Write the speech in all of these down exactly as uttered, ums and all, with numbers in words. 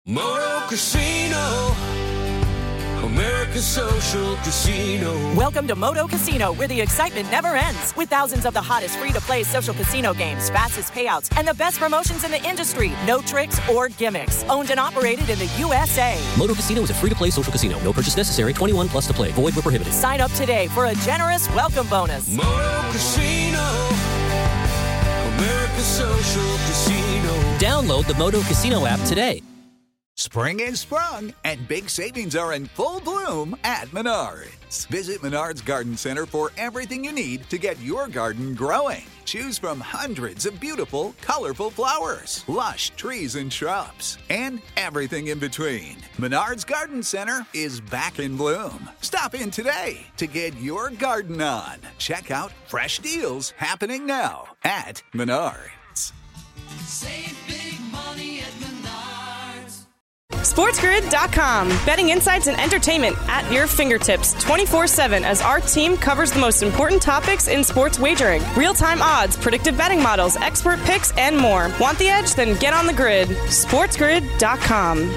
Moto Casino, America's social casino. Welcome to Moto Casino, where the excitement never ends. With thousands of the hottest free-to-play social casino games, fastest payouts, and the best promotions in the industry. No tricks or gimmicks. Owned and operated in the U S A. Moto Casino is a free-to-play social casino. No purchase necessary. twenty-one plus to play. Void where prohibited. Sign up today for a generous welcome bonus. Moto Casino, America's social casino. Download the Moto Casino app today. Spring is sprung, and big savings are in full bloom at Menards. Visit Menards Garden Center for everything you need to get your garden growing. Choose from hundreds of beautiful, colorful flowers, lush trees and shrubs, and everything in between. Menards Garden Center is back in bloom. Stop in today to get your garden on. Check out fresh deals happening now at Menards. Save big money at Menards. SportsGrid dot com. Betting insights and entertainment at your fingertips twenty-four seven as our team covers the most important topics in sports wagering. Real-time odds, predictive betting models, expert picks, and more. Want the edge? Then get on the grid. SportsGrid dot com.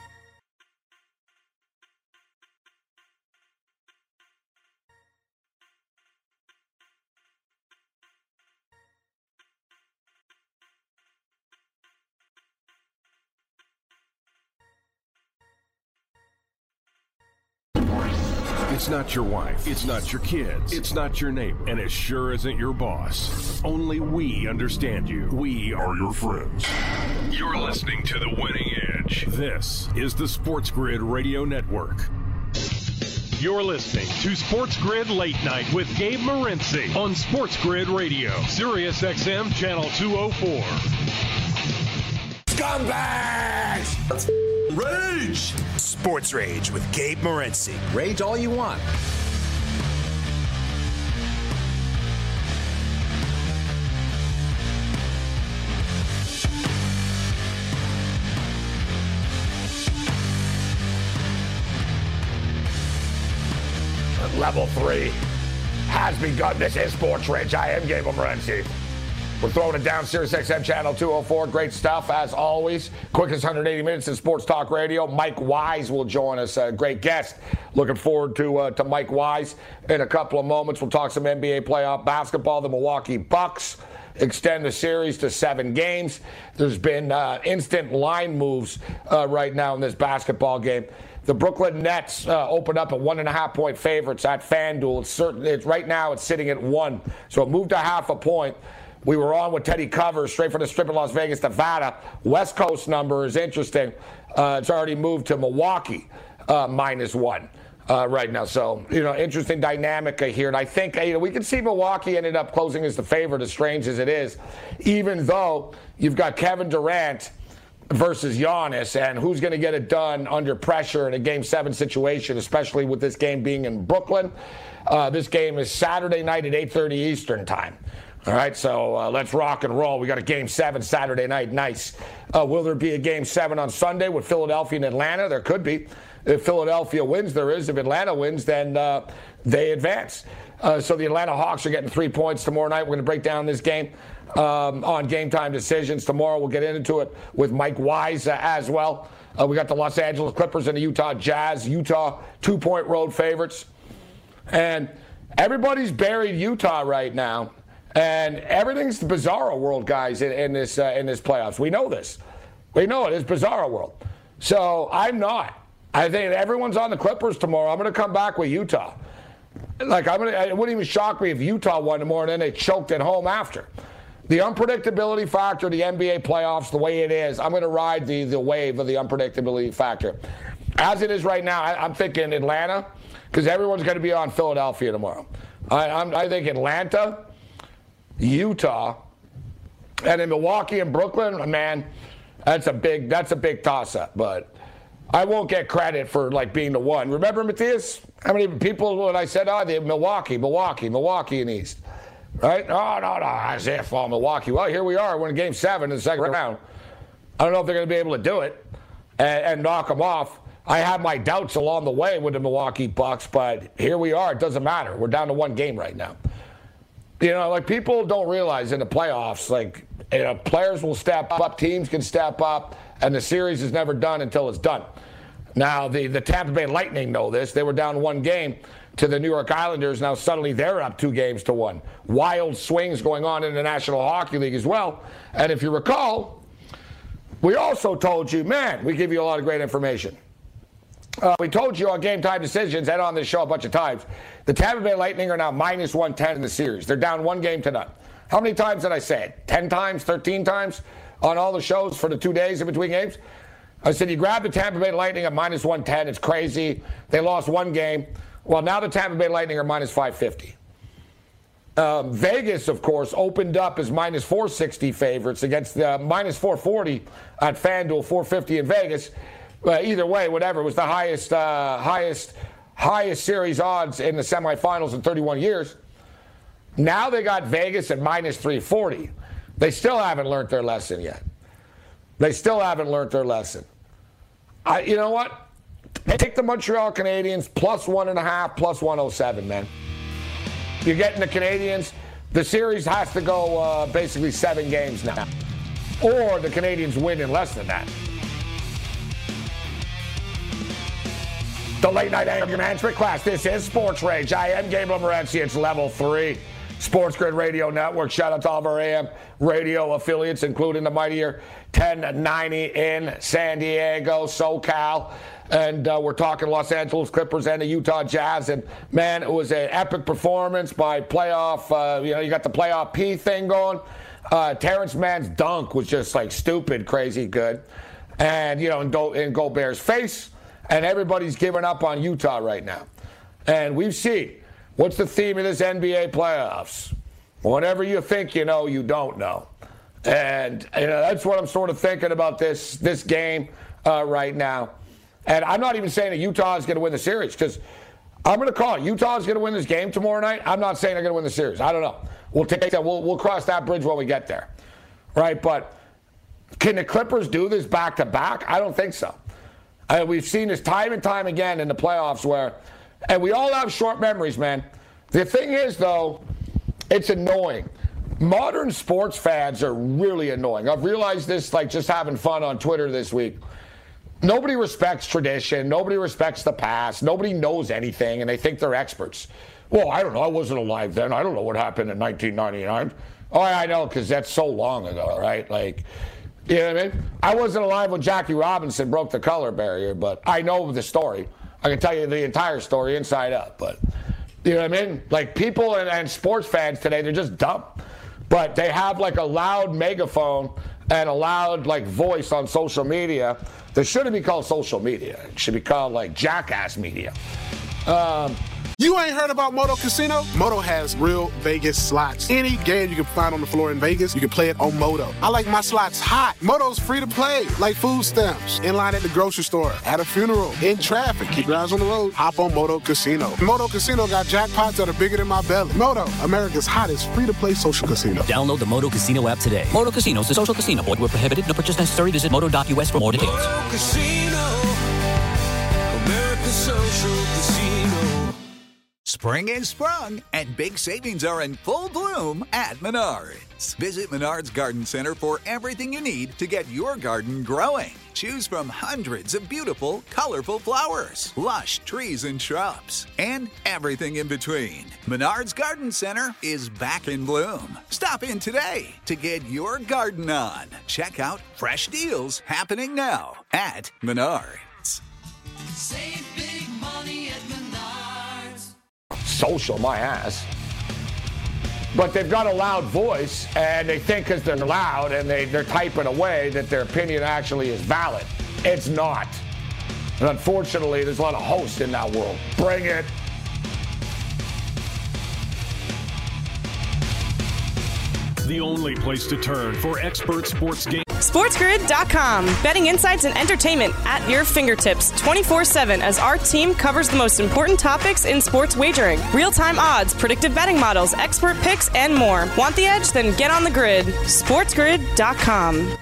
It's not your wife. It's not your kids. It's not your neighbor. And it sure isn't your boss. Only we understand you. We are your friends. You're listening to The Winning Edge. This is the Sports Grid Radio Network. You're listening to Sports Grid Late Night with Gabe Morency on Sports Grid Radio, Sirius X M Channel two oh four. Scumbags! Let's rage! Sports Rage with Gabe Morency. Rage all you want. Level three has begun. This is Sports Rage. I am Gabe Morency. We're throwing it down, Sirius X M Channel two oh four. Great stuff, as always. Quickest one hundred eighty minutes in sports talk radio. Mike Wise will join us, a great guest. Looking forward to uh, to Mike Wise in a couple of moments. We'll talk some N B A playoff basketball. The Milwaukee Bucks extend the series to seven games. There's been uh, instant line moves uh, right now in this basketball game. The Brooklyn Nets uh, opened up at one and a half point favorites at FanDuel. It's certain. It's right now. It's sitting at one, so it moved a half a point. We were on with Teddy Covers, straight from the Strip in Las Vegas, Nevada. West Coast number is interesting. Uh, it's already moved to Milwaukee, uh, minus one uh, right now. So, you know, interesting dynamic here. And I think, you know, we can see Milwaukee ended up closing as the favorite, as strange as it is, even though you've got Kevin Durant versus Giannis, and who's going to get it done under pressure in a Game seven situation, especially with this game being in Brooklyn. Uh, this game is Saturday night at eight thirty Eastern time. All right, so uh, let's rock and roll. We got a Game seven Saturday night. Nice. Uh, will there be a Game seven on Sunday with Philadelphia and Atlanta? There could be. If Philadelphia wins, there is. If Atlanta wins, then uh, they advance. Uh, so the Atlanta Hawks are getting three points tomorrow night. We're going to break down this game um, on Game Time Decisions tomorrow. We'll get into it with Mike Wise uh, as well. Uh, we got the Los Angeles Clippers and the Utah Jazz. Utah, two-point road favorites. And everybody's buried Utah right now. And everything's the bizarro world, guys, in, in this uh, in this playoffs. We know this. We know it. It's bizarro world. So I'm not. I think everyone's on the Clippers tomorrow. I'm going to come back with Utah. Like, I'm gonna, it wouldn't even shock me if Utah won tomorrow and then they choked at home after. The unpredictability factor, the N B A playoffs, the way it is, I'm going to ride the, the wave of the unpredictability factor. As it is right now, I, I'm thinking Atlanta, because everyone's going to be on Philadelphia tomorrow. I, I'm, I think Atlanta, Utah, and in Milwaukee and Brooklyn, man, that's a big that's a big toss-up. But I won't get credit for like being the one. Remember, Matthias? How many people when I said, oh, they Milwaukee, Milwaukee, Milwaukee in East, right? Oh, no, no, Isaiah Fall, Milwaukee. Well, here we are. We're in Game Seven in the second round. I don't know if they're going to be able to do it and, and knock them off. I have my doubts along the way with the Milwaukee Bucks, but here we are. It doesn't matter. We're down to one game right now. You know, like, people don't realize in the playoffs, like, you know, players will step up, teams can step up, and the series is never done until it's done. Now, the, the Tampa Bay Lightning know this. They were down one game to the New York Islanders. Now, suddenly they're up two games to one. Wild swings going on in the National Hockey League as well. And if you recall, we also told you, man, we give you a lot of great information. Uh, we told you on Game Time Decisions and on this show a bunch of times, the Tampa Bay Lightning are now minus one ten in the series. They're down one game to none. How many times did I say it? ten times, thirteen times on all the shows for the two days in between games? I said, you grab the Tampa Bay Lightning at minus one ten. It's crazy. They lost one game. Well, now the Tampa Bay Lightning are minus five fifty. Um, Vegas, of course, opened up as minus four sixty favorites against uh, minus four forty at FanDuel, four fifty in Vegas. Uh, either way, whatever, it was the highest, uh, highest, highest series odds in the semifinals in thirty-one years. Now they got Vegas at minus three forty. They still haven't learned their lesson yet. They still haven't learned their lesson. I, you know what? Take the Montreal Canadiens plus one and a half, plus one oh seven, man. You're getting the Canadiens. The series has to go uh, basically seven games now. Or the Canadiens win in less than that. The late night anger management class. This is Sports Rage. I am Gabriel Morency. It's level three. Sports Grid Radio Network. Shout out to all of our A M radio affiliates, including the mightier ten ninety in San Diego, SoCal. And uh, we're talking Los Angeles Clippers and the Utah Jazz. And, man, it was an epic performance by playoff. Uh, you know, you got the playoff P thing going. Uh, Terrence Mann's dunk was just, like, stupid, crazy good. And, you know, in, Go- in Gobert's face. And everybody's giving up on Utah right now. And we've seen, what's the theme of this N B A playoffs? Whatever you think you know, you don't know. And you know, that's what I'm sort of thinking about this, this game uh, right now. And I'm not even saying that Utah is going to win the series, because I'm going to call it. Utah is going to win this game tomorrow night. I'm not saying they're going to win the series. I don't know. We'll take that. We'll, we'll cross that bridge when we get there. Right? But can the Clippers do this back to back? I don't think so. Uh, we've seen this time and time again in the playoffs where, and we all have short memories, man. The thing is, though, it's annoying. Modern sports fans are really annoying. I've realized this, like, just having fun on Twitter this week. Nobody respects tradition. Nobody respects the past. Nobody knows anything, and they think they're experts. Well, I don't know. I wasn't alive then. I don't know what happened in nineteen ninety-nine. Oh, I know, because that's so long ago, right? Like, you know what I mean? I wasn't alive when Jackie Robinson broke the color barrier, but I know the story. I can tell you the entire story inside out, but you know what I mean? Like, people and, and sports fans today, they're just dumb. But they have, like, a loud megaphone and a loud, like, voice on social media that shouldn't be called social media. It should be called, like, jackass media. Um... You ain't heard about Moto Casino? Moto has real Vegas slots. Any game you can find on the floor in Vegas, you can play it on Moto. I like my slots hot. Moto's free to play, like food stamps. In line at the grocery store, at a funeral, in traffic. Keep your eyes on the road. Hop on Moto Casino. Moto Casino got jackpots that are bigger than my belly. Moto, America's hottest free-to-play social casino. Download the Moto Casino app today. Moto Casino is a social casino. Void where prohibited. No purchase necessary. Visit moto dot U S for more details. Moto Casino, America's social casino. Spring is sprung, and big savings are in full bloom at Menards. Visit Menards Garden Center for everything you need to get your garden growing. Choose from hundreds of beautiful, colorful flowers, lush trees and shrubs, and everything in between. Menards Garden Center is back in bloom. Stop in today to get your garden on. Check out fresh deals happening now at Menards. Save big money at Menards. Social, my ass. But they've got a loud voice, and they think because they're loud and they, they're typing away that their opinion actually is valid. It's not. And unfortunately, there's a lot of hosts in that world. Bring it. The only place to turn for expert sports games. SportsGrid dot com. Betting insights and entertainment at your fingertips twenty-four seven as our team covers the most important topics in sports wagering. Real-time odds, predictive betting models, expert picks, and more. Want the edge? Then get on the grid. SportsGrid dot com.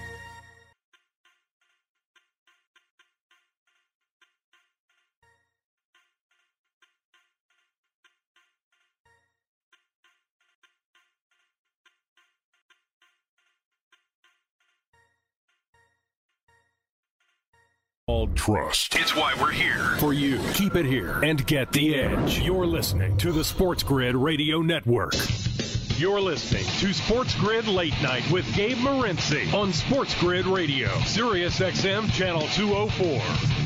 Trust. It's why we're here. For you. Keep it here and get the edge. You're listening to the Sports Grid Radio Network. You're listening to Sports Grid Late Night with Gabe Morency on Sports Grid Radio, Sirius X M Channel two oh four.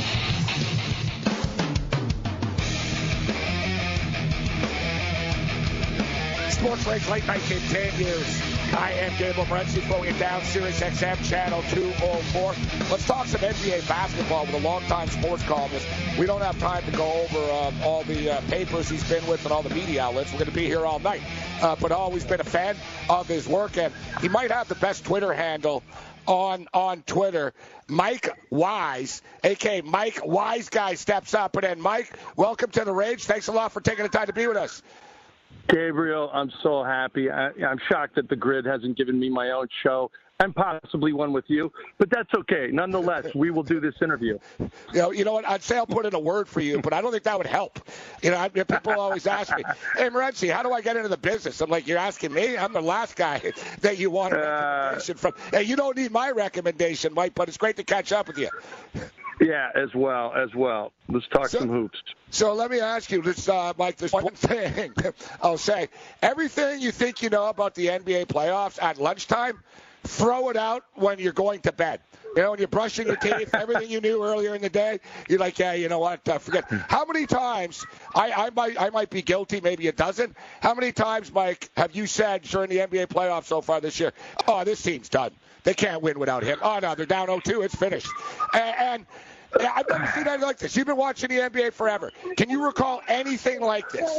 Sports Rage Late Night continues. I am Gabe Morency, throwing it down, Sirius X M Channel two oh four. Let's talk some N B A basketball with a longtime sports columnist. We don't have time to go over um, all the uh, papers he's been with and all the media outlets. We're going to be here all night. Uh, but always been a fan of his work, and he might have the best Twitter handle on on Twitter. Mike Wise, a k a. Mike Wise Guy, steps up. And then, Mike, welcome to the Rage. Thanks a lot for taking the time to be with us. Gabriel, I'm so happy. I, I'm shocked that the Grid hasn't given me my own show and possibly one with you, but that's okay. Nonetheless, we will do this interview. You know, you know what? I'd say I'll put in a word for you, but I don't think that would help. You know, I, people always ask me, "Hey, Morency, how do I get into the business?" I'm like, "You're asking me? I'm the last guy that you want a recommendation uh, from." Hey, you don't need my recommendation, Mike, but it's great to catch up with you. Yeah, as well, as well. Let's talk so, some hoops. So let me ask you this, uh, Mike, this one thing I'll say. Everything you think you know about the N B A playoffs at lunchtime, throw it out when you're going to bed. You know, when you're brushing your teeth, everything you knew earlier in the day, you're like, yeah, you know what, uh, forget. How many times, I, I might I might be guilty, maybe a dozen. How many times, Mike, have you said during the N B A playoffs so far this year, oh, this team's done. They can't win without him. Oh, no, they're down oh two. It's finished. And, and I've never seen anything like this. You've been watching the N B A forever. Can you recall anything like this?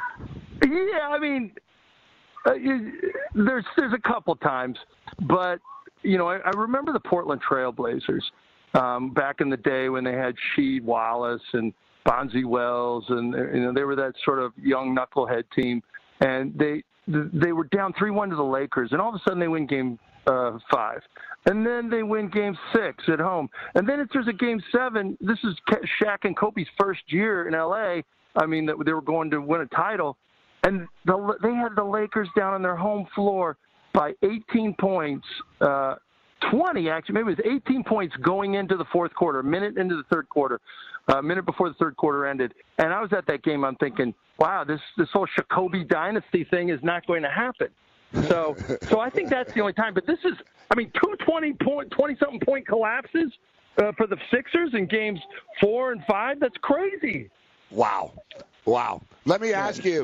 Yeah, I mean, uh, you, there's there's a couple times. But, you know, I, I remember the Portland Trail Blazers um, back in the day when they had Sheed Wallace and Bonzi Wells. And, you know, they were that sort of young knucklehead team. And they they were down three one to the Lakers. And all of a sudden they win game Uh, five. And then they win game six at home. And then if there's a game seven, this is Shaq and Kobe's first year in L A. I mean, that they were going to win a title. And the, they had the Lakers down on their home floor by eighteen points, uh, twenty actually, maybe it was eighteen points going into the fourth quarter, a minute into the third quarter, a uh, minute before the third quarter ended. And I was at that game, I'm thinking, wow, this, this whole Jacoby dynasty thing is not going to happen. So, so I think that's the only time. But this is, I mean, two twenty point, twenty-something point collapses uh, for the Sixers in games four and five. That's crazy. Wow, wow. Let me ask you,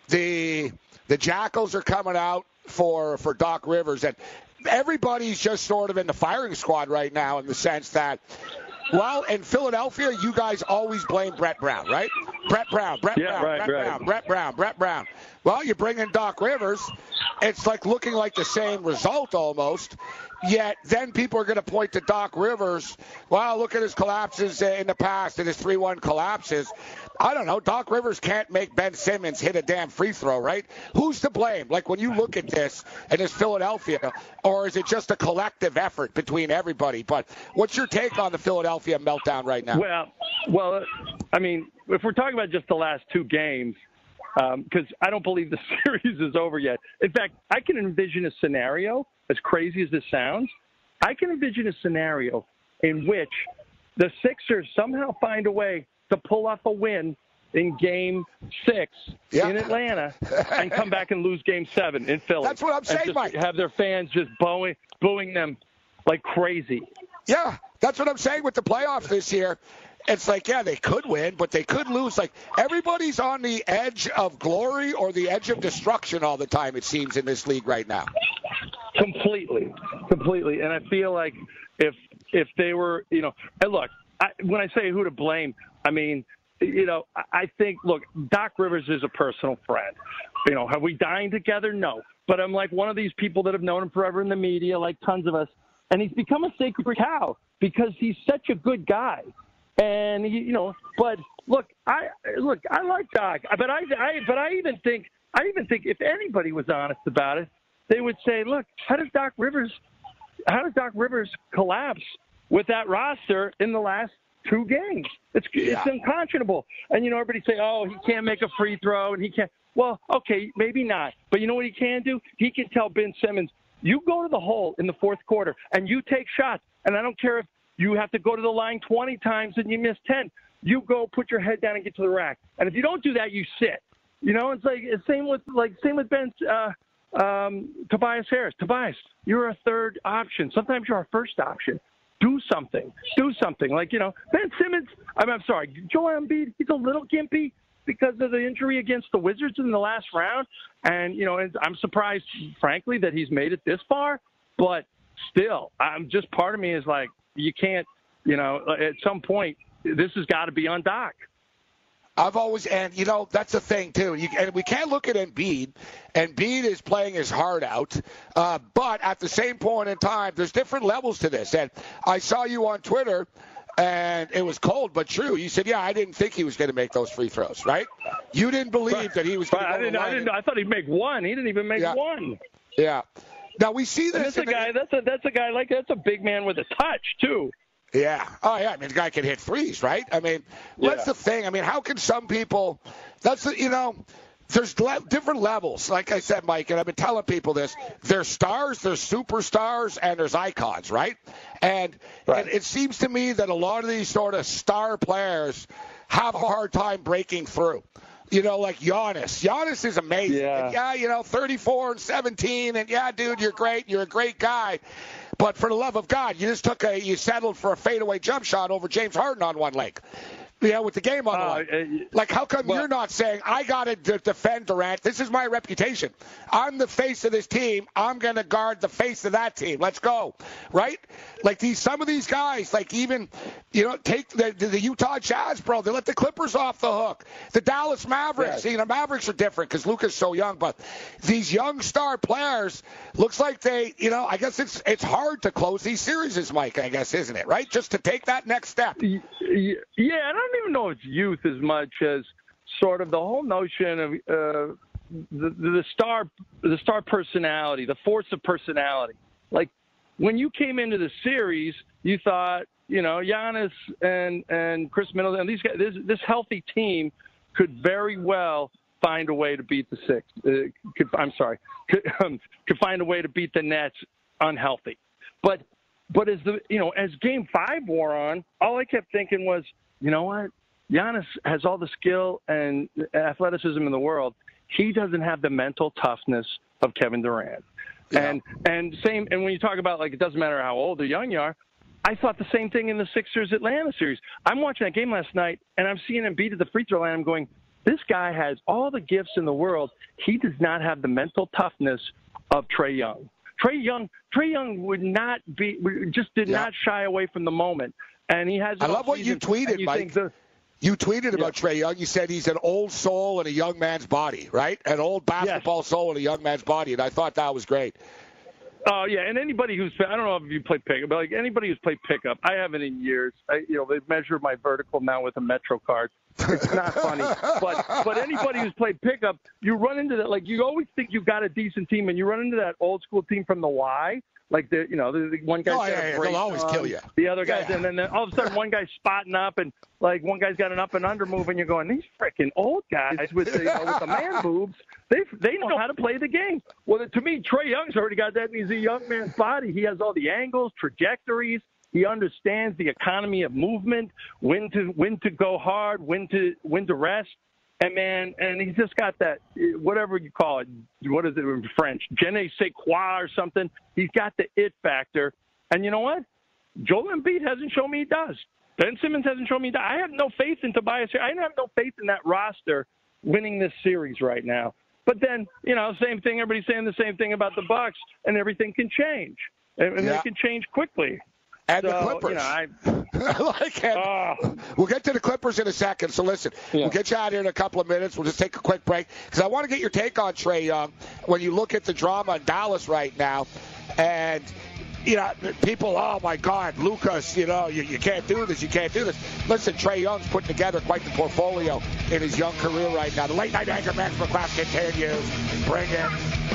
the the Jackals are coming out for for Doc Rivers, and everybody's just sort of in the firing squad right now in the sense that, well, in Philadelphia, you guys always blame Brett Brown, right? Brett Brown, Brett yeah, Brown, right, Brett right. Brown, Brett Brown, Brett Brown. Well, you bring in Doc Rivers, it's like looking like the same result almost, yet then people are going to point to Doc Rivers. Well, look at his collapses in the past and his three one collapses. I don't know. Doc Rivers can't make Ben Simmons hit a damn free throw, right? Who's to blame? Like when you look at this and it's Philadelphia, or is it just a collective effort between everybody? But what's your take on the Philadelphia meltdown right now? Well, well, I mean, if we're talking about just the last two games, because um, I don't believe the series is over yet. In fact, I can envision a scenario, as crazy as this sounds, I can envision a scenario in which the Sixers somehow find a way to pull off a win in game six yeah. in Atlanta and come back and lose game seven in Philly. That's what I'm saying, just Mike. Have their fans just booing, booing them like crazy. Yeah, that's what I'm saying with the playoffs this year. It's like, yeah, they could win, but they could lose. Like, everybody's on the edge of glory or the edge of destruction all the time, it seems, in this league right now. Completely. Completely. And I feel like if if they were, you know, and look, I, when I say who to blame, I mean, you know, I think, look, Doc Rivers is a personal friend. You know, have we dined together? No. But I'm like one of these people that have known him forever in the media, like tons of us. And he's become a sacred cow because he's such a good guy. And, he, you know, but look, I look, I like Doc, but I, I, but I even think, I even think if anybody was honest about it, they would say, look, how does Doc Rivers, how does Doc Rivers collapse with that roster in the last two games? It's yeah. it's unconscionable. And, you know, everybody say, oh, he can't make a free throw and he can't. Well, okay, maybe not. But you know what he can do? He can tell Ben Simmons, you go to the hole in the fourth quarter and you take shots. And I don't care if You have to go to the line twenty times and you miss ten. You go put your head down and get to the rack. And if you don't do that, you sit. You know, it's like it's same with like same with Ben uh, um, Tobias Harris. Tobias, you're a third option. Sometimes you're our first option. Do something. Do something. Like, you know, Ben Simmons, I'm, I'm sorry, Joel Embiid, he's a little gimpy because of the injury against the Wizards in the last round. And, you know, and I'm surprised, frankly, that he's made it this far. But still, I'm just part of me is like, you can't, you know, at some point, this has got to be on Doc. I've always, and you know, that's the thing too. You, and we can't look at Embiid. Embiid is playing his heart out, uh, but at the same point in time, there's different levels to this. And I saw you on Twitter, and it was cold but true. You said, "Yeah, I didn't think he was going to make those free throws." Right? You didn't believe right. that he was going to. I didn't. I didn't. I thought he'd make one. He didn't even make yeah. one. Yeah. Now we see this. That's a guy. That's a that's a guy like that's a big man with a touch too. Yeah. Oh, yeah. I mean, the guy can hit threes, right? I mean, yeah. That's the thing. I mean, how can some people – that's, the, you know, there's le- different levels. Like I said, Mike, and I've been telling people this, there's stars, there's superstars, and there's icons, right? And, right. and it seems to me that a lot of these sort of star players have a hard time breaking through. You know, like Giannis. Giannis is amazing. Yeah. And yeah, you know, thirty-four and seventeen, and yeah, dude, you're great. You're a great guy. But for the love of God, you just took a, you settled for a fadeaway jump shot over James Harden on one leg. Yeah, with the game on the line. Uh, like, how come well, you're not saying, I got to d- defend Durant? This is my reputation. I'm the face of this team. I'm going to guard the face of that team. Let's go. Right? Like, these some of these guys, like even, you know, take the, the, the Utah Jazz, bro. They let the Clippers off the hook. The Dallas Mavericks. Yes. You know, Mavericks are different because Luka's so young. But these young star players, looks like they, you know, I guess it's it's hard to close these series, Mike, I guess, isn't it? Right? Just to take that next step. Yeah, I don't I don't even know it's youth as much as sort of the whole notion of uh, the, the star, the star personality, the force of personality. Like when you came into the series, you thought, you know, Giannis and and Chris Middleton, and these guys, this, this healthy team could very well find a way to beat the six. Uh, could, I'm sorry, could, um, could find a way to beat the Nets unhealthy. But but as the you know as Game Five wore on, all I kept thinking was, you know what? Giannis has all the skill and athleticism in the world. He doesn't have the mental toughness of Kevin Durant. Yeah. And and same. And when you talk about, like, it doesn't matter how old or young you are, I thought the same thing in the Sixers Atlanta series. I'm watching that game last night, and I'm seeing him beat at the free throw line. I'm going, this guy has all the gifts in the world. He does not have the mental toughness of Trae Young. Trae Young, Trae Young would not be, just did yeah. not shy away from the moment. And he has. I love what you tweeted, you Mike. The, you tweeted about yeah. Trae Young. You said he's an old soul in a young man's body, right? An old basketball yes. soul in a young man's body, and I thought that was great. Oh uh, yeah, and anybody who's I don't know if you play pickup, but like anybody who's played pickup, I haven't in years. I, you know, they measure my vertical now with a Metro card. It's not funny, but but anybody who's played pickup, you run into that. Like you always think you've got a decent team, and you run into that old school team from the Y. Like the you know the, the one guy's oh, got yeah, a yeah, brace they'll always on, kill you. The other guys, yeah. and then, then all of a sudden one guy's spotting up, and like one guy's got an up and under move, and you're going, these freaking old guys with the you know, with the man boobs, they they know how to play the game. Well, to me, Trae Young's already got that, and he's a young man's body. He has all the angles, trajectories. He understands the economy of movement, when to when to go hard, when to when to rest. And, man, and he's just got that, whatever you call it, what is it in French, je ne sais quoi or something. He's got the it factor. And you know what? Joel Embiid hasn't shown me he does. Ben Simmons hasn't shown me he does. I have no faith in Tobias. I have no faith in that roster winning this series right now. But then, you know, same thing. Everybody's saying the same thing about the Bucks, and everything can change. And, and yeah. they can change quickly. And so, the Clippers. You know, I, I like it. Uh, we'll get to the Clippers in a second. So listen, yeah. we'll get you out here in a couple of minutes. We'll just take a quick break because I want to get your take on Trae Young when you look at the drama in Dallas right now. And, you know, people, oh, my God, Lucas, you know, you, you can't do this, you can't do this. Listen, Trae Young's putting together quite the portfolio in his young career right now. The Late Night Anger Management class continues. Bring it.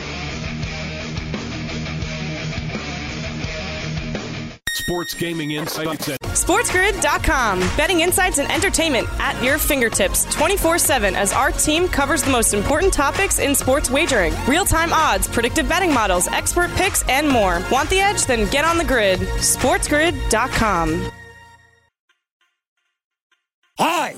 Sports Gaming Insights at SportsGrid dot com. Betting insights and entertainment at your fingertips twenty-four seven as our team covers the most important topics in sports wagering. Real-time odds, predictive betting models, expert picks, and more. Want the edge? Then get on the grid. SportsGrid dot com.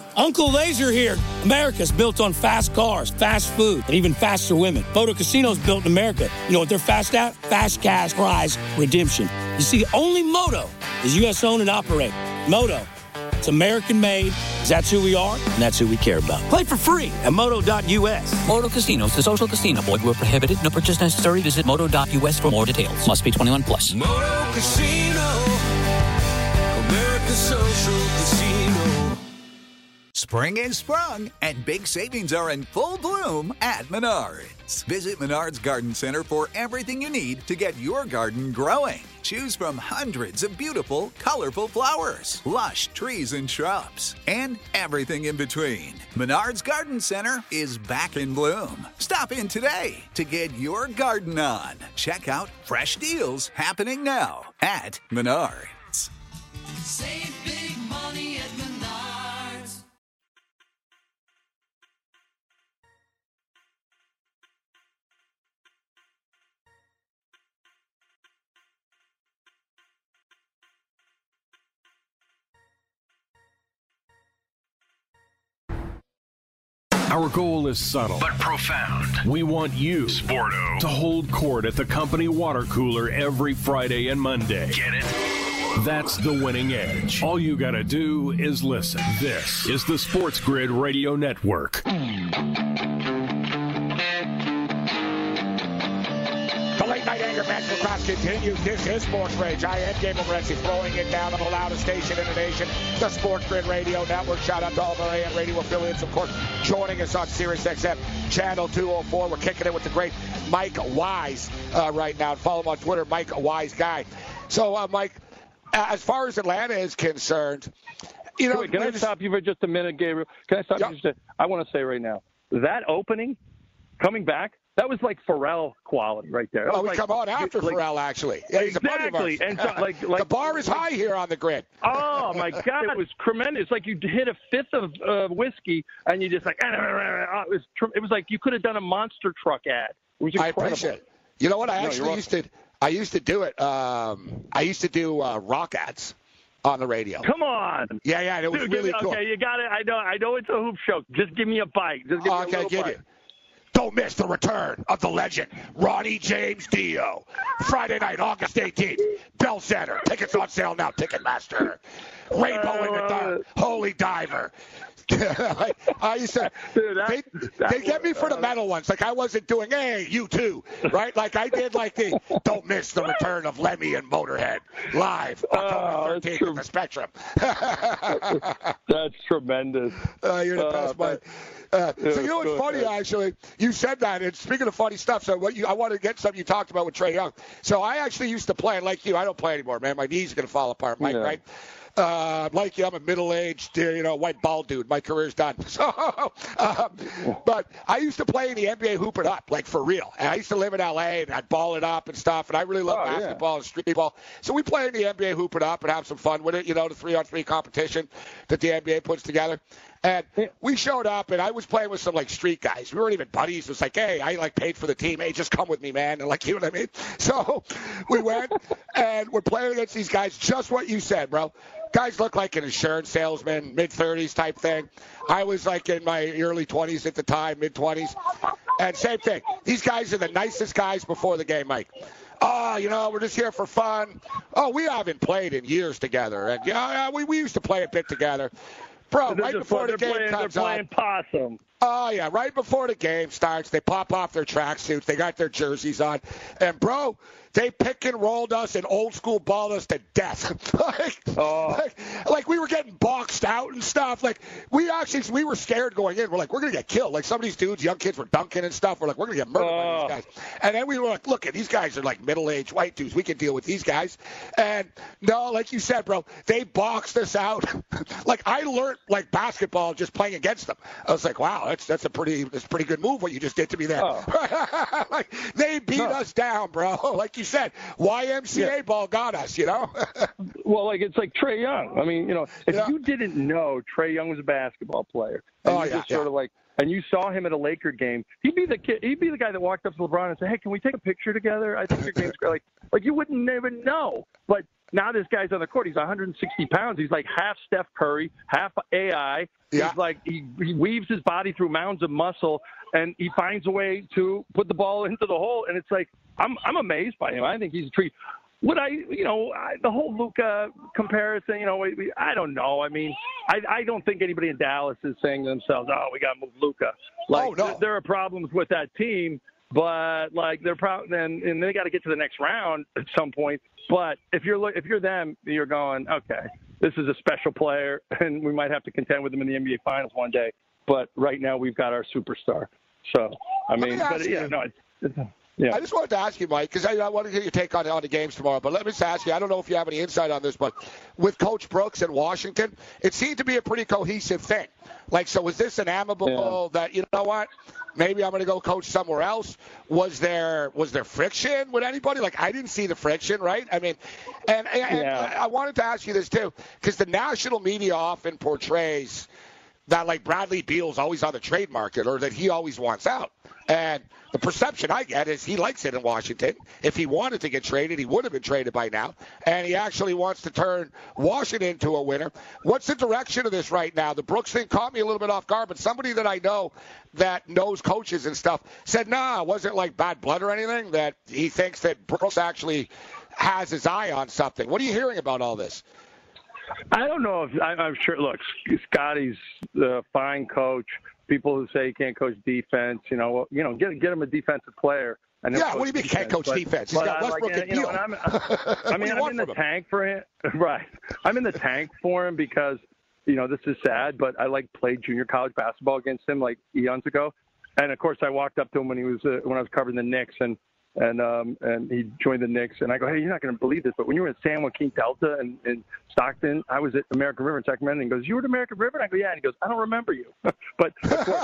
Uncle Laser here. America's built on fast cars, fast food, and even faster women. Moto Casino's built in America. You know what they're fast at? Fast cash prize redemption. You see, only Moto is U S owned and operated. Moto, it's American made. That's who we are, and that's who we care about. Play for free at moto dot u s. Moto Casino is the social casino. Void where prohibited. No purchase necessary. Visit moto dot u s for more details. Must be twenty-one plus. Moto Casino, America's social casino. Spring is sprung, and big savings are in full bloom at Menards. Visit Menards Garden Center for everything you need to get your garden growing. Choose from hundreds of beautiful, colorful flowers, lush trees and shrubs, and everything in between. Menards Garden Center is back in bloom. Stop in today to get your garden on. Check out fresh deals happening now at Menards. Save big money at Menards. Our goal is subtle but profound. We want you, Sporto, to hold court at the company water cooler every Friday and Monday. Get it? That's the winning edge. All you gotta do is listen. This is the Sports Grid Radio Network. The late night anger match for Cross continues. This is Sports Rage. I am Gabriel Morency, throwing it down on the loudest station in the nation, the Sports Grid Radio Network. Shout out to all of our A M radio affiliates, of course, joining us on Sirius X M Channel two oh four. We're kicking it with the great Mike Wise uh, right now. Follow him on Twitter, Mike Wise Guy. So, uh, Mike, as far as Atlanta is concerned, you know, Wait, can I stop you for just a minute, Gabriel? Can I stop Yep. you? Just a, I want to say right now, that opening, coming back, that was like Pharrell quality right there. That Oh, was we like, come on after like, Pharrell, actually. Yeah, he's a buddy of exactly. ours. And so, like, like the bar is high here on the grid. Oh my God, it was tremendous. Like you hit a fifth of uh, whiskey, and you just like it was. Tr- it was like you could have done a monster truck ad. It was incredible. I appreciate it. You know what? I No, actually you're used to. I used to do it. Um, I used to do uh, rock ads on the radio. Come on. Yeah, yeah, it was Dude, really give me, cool. Okay, you got it. I know. I know it's a hoop show. Just give me a bite. Just give me Okay, a little give bite. you. Don't miss the return of the legend, Ronnie James Dio. Friday night, August eighteenth, Bell Center. Tickets on sale now, Ticketmaster. Rainbow in the Dark, Holy Diver. I, I used to, Dude, that, they, that they get me for the metal ones. Like I wasn't doing, hey, you too, right? Like I did like the, don't miss the return of Lemmy and Motorhead live October thirteenth at the Spectrum. That's tremendous. Uh, you're the Uh, best, Mike. but- Uh, Yeah, so you know what's good, funny, man. actually? You said that, and speaking of funny stuff, so what you, I want to get something you talked about with Trae Young. So I actually used to play, and like you, I don't play anymore, man. My knees are going to fall apart, Mike, Yeah. right? Uh, like you, I'm a middle-aged, uh, you know, white bald dude. My career's done. So, um, but I used to play in the N B A Hoop It Up, like for real. And I used to live in L A, and I'd ball it up and stuff, and I really love Oh, yeah. basketball and street ball. So we play in the N B A Hoop It Up and have some fun with it, you know, the three-on-three competition that the N B A puts together. And we showed up, and I was playing with some, like, street guys. We weren't even buddies. It was like, hey, I, like, paid for the team. Hey, just come with me, man. And, like, you know what I mean? So we went, and we're playing against these guys, just what you said, bro. Guys look like an insurance salesman, mid-thirties type thing. I was, like, in my early twenties at the time, mid-twenties. And same thing. These guys are the nicest guys before the game, Mike. Oh, you know, we're just here for fun. Oh, we haven't played in years together. And, yeah, yeah we, we used to play a bit together. Bro, They're right just- before the they're game playing, comes They're on. playing possum. Oh, yeah, right before the game starts, they pop off their tracksuits. They got their jerseys on. And, bro, they pick and rolled us and old school balled us to death. like, Oh. like, like we were getting boxed out and stuff. Like, we actually, we were scared going in. We're like, we're going to get killed. Like, some of these dudes, young kids were dunking and stuff. We're like, we're going to get murdered by Oh. these guys. And then we were like, look, these guys are like middle-aged white dudes. We can deal with these guys. And, no, like you said, bro, they boxed us out. Like, I learned, like, basketball just playing against them. I was like, wow, that's that's a pretty that's a pretty good move what you just did to me there. Oh. Like, they beat No. us down, bro. Like you said, Y M C A Yeah. ball got us, you know? Well, like it's like Trae Young. I mean, you know, if Yeah. you didn't know Trae Young was a basketball player, and Oh, you yeah, just sort yeah. of like, and you saw him at a Laker game, he'd be the kid. He'd be the guy that walked up to LeBron and said, "Hey, can we take a picture together? I think your game's great." Like, like you wouldn't even know. But now this guy's on the court. He's one hundred sixty pounds. He's like half Steph Curry, half A I. Yeah. He's like he, he weaves his body through mounds of muscle, and he finds a way to put the ball into the hole. And it's like I'm I'm amazed by him. I think he's a treat. Would I, you know, I, the whole Luka comparison, you know, we, I don't know. I mean, I, I don't think anybody in Dallas is saying to themselves, oh, we got to move Luka. Like, oh, no. th- there are problems with that team, but, like, they're pro- and, and they got to get to the next round at some point. But if you're if you're them, you're going, okay, this is a special player, and we might have to contend with them in the N B A Finals one day. But right now we've got our superstar. So, I mean, but, yeah, no, it's, it's Yeah. I just wanted to ask you, Mike, because I, I want to get your take on, on the games tomorrow. But let me just ask you, I don't know if you have any insight on this, but with Coach Brooks in Washington, it seemed to be a pretty cohesive thing. Like, so was this an amicable yeah. that, you know what, maybe I'm going to go coach somewhere else? Was there was there friction with anybody? Like, I didn't see the friction, right? I mean, and, and, yeah. and I wanted to ask you this, too, because the national media often portrays that, like, Bradley Beal's always on the trade market or that he always wants out. And the perception I get is he likes it in Washington. If he wanted to get traded, he would have been traded by now. And he actually wants to turn Washington into a winner. What's the direction of this right now? The Brooks thing caught me a little bit off guard, but somebody that I know that knows coaches and stuff said, nah, it wasn't like bad blood or anything, that he thinks that Brooks actually has his eye on something. What are you hearing about all this? I don't know if I, I'm sure. Look, Scotty's a fine coach. People who say he can't coach defense, you know, well, you know, get get him a defensive player. And yeah, what do you mean defense. can't coach but, defense? He's but got I Westbrook like, and you know, Beal. and I'm, I mean, I'm in the tank for him. Right. I'm in the tank for him because, you know, this is sad, but I like played junior college basketball against him like eons ago. And of course, I walked up to him when he was uh, when I was covering the Knicks, and and um and he joined the Knicks, and I go, hey, you're not going to believe this, but when you were in San Joaquin Delta and in Stockton, I was at American River in Sacramento, and he goes, you were at American River? And I go, yeah. And he goes, I don't remember you. but of course,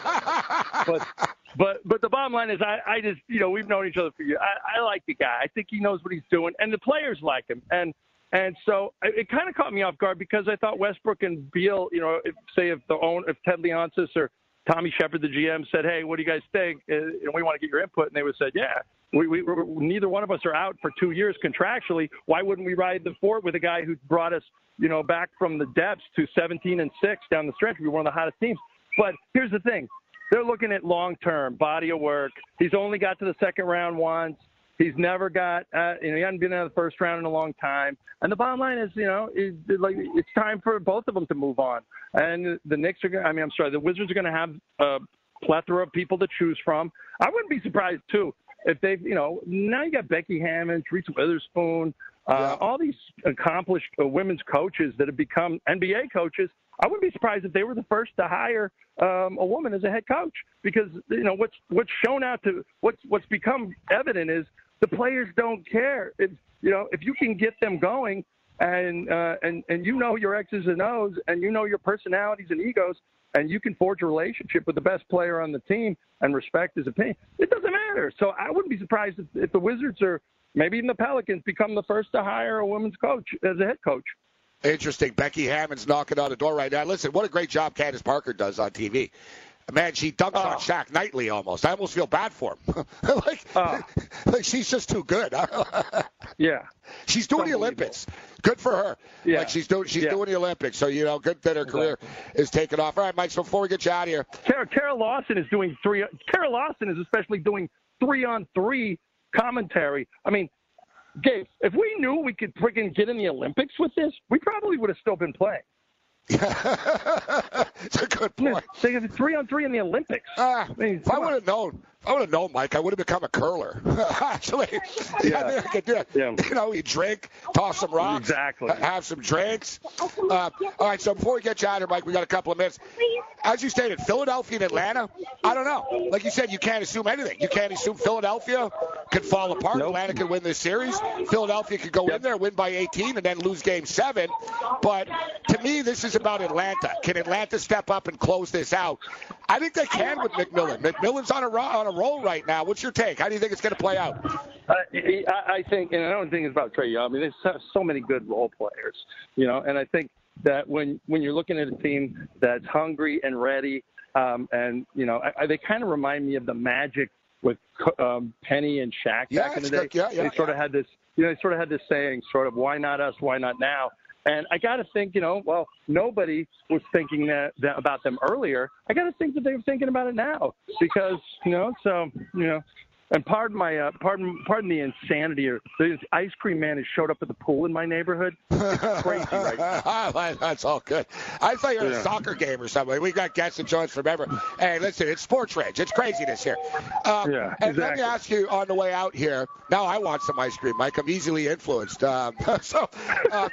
I but but but the bottom line is, I, I just, you know, we've known each other for years. I, I like the guy. I think he knows what he's doing, and the players like him, and and so it kind of caught me off guard because I thought Westbrook and Beal, you know, if, say if the own if Ted Leonsis or Tommy Shepard, the G M, said, hey, what do you guys think? And we want to get your input. And they would have said, yeah, we, we, we, neither one of us are out for two years contractually. Why wouldn't we ride the fort with a guy who brought us, you know, back from the depths to seventeen and six down the stretch? We were one of the hottest teams. But here's the thing. They're looking at long-term, body of work. He's only got to the second round once. He's never got, uh, you know, he hadn't been out of the first round in a long time. And the bottom line is, you know, it, it, like it's time for both of them to move on. And the Knicks are going to, I mean, I'm sorry, the Wizards are going to have a plethora of people to choose from. I wouldn't be surprised, too, if they, you know, now you got Becky Hammond, Teresa Witherspoon, uh, yeah. all these accomplished uh, women's coaches that have become N B A coaches. I wouldn't be surprised if they were the first to hire um, a woman as a head coach, because, you know, what's what's shown out to what's what's become evident is the players don't care. If, you know, if you can get them going and, uh, and, and you know your X's and O's and you know your personalities and egos, and you can forge a relationship with the best player on the team and respect his opinion, it doesn't matter. So I wouldn't be surprised if, if the Wizards or maybe even the Pelicans become the first to hire a women's coach as a head coach. Interesting. Becky Hammond's knocking on the door right now. Listen, what a great job Candace Parker does on T V. Man, she dunks oh. on Shaq nightly almost. I almost feel bad for him. like, oh. like, she's just too good. yeah. She's doing the Olympics. Good for her. Yeah. Like she's doing she's yeah. doing the Olympics. So, you know, good that her exactly. career is taking off. All right, Mike, so before we get you out of here. Kara, Kara Lawson is doing three. Kara Lawson is especially doing three-on-three commentary. I mean, Gabe, if we knew we could freaking get in the Olympics with this, we probably would have still been playing. It's a good point. So three on three in the Olympics. Uh, I mean, if I would have known, if I would have known, Mike, I would have become a curler. Actually, yeah. I, mean, I could do it. Yeah. You know, you drink, toss some rocks, exactly. have some drinks. Uh, all right, so before we get you out here, Mike, we got a couple of minutes. As you stated, Philadelphia and Atlanta, I don't know. Like you said, you can't assume anything. You can't assume Philadelphia could fall apart. Nope. Atlanta could win this series. Philadelphia could go yep. in there, win by eighteen, and then lose game seven. But to me, this is about Atlanta. Can Atlanta step up and close this out? I think they can with McMillan. McMillan's on a on a roll right now. What's your take? How do you think it's going to play out? Uh, I think, and I don't think it's about Trae Young. I mean, there's so, so many good role players, you know, and I think that when when you're looking at a team that's hungry and ready, um, and, you know, I, I, they kind of remind me of the Magic with um, Penny and Shaq yeah, back in the day. Yeah, yeah, they sort yeah. of had this you know, they sort of had this saying, sort of, why not us, why not now? And I got to think, you know, well, nobody was thinking that, that about them earlier. I got to think that they were thinking about it now because, you know, so, you know, and pardon my, uh, pardon, pardon the insanity. Or the ice cream man has showed up at the pool in my neighborhood. It's crazy right now. That's all good. I thought you were Yeah. at a soccer game or something. We got guests and joints from ever. Hey, listen, it's Sports Rage. It's craziness here. Um, Yeah, and let exactly. me ask you on the way out here. Now I want some ice cream, Mike. I'm easily influenced. Um, so, uh,